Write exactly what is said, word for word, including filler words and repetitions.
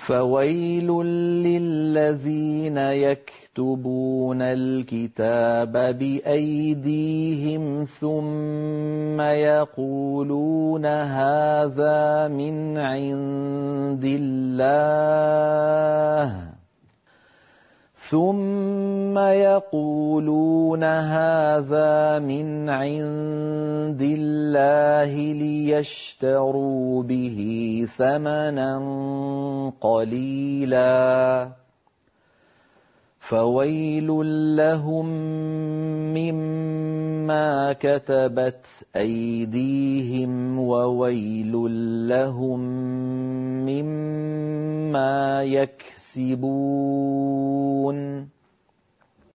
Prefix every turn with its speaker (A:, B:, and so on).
A: فويل للذين يكتبون الكتاب بأيديهم ثم يقولون هذا من عند الله ثم يقولون هذا من عند الله ليشتروا به ثمنا قليلا فويل لهم مما كتبت أيديهم وويل لهم مما يكسبون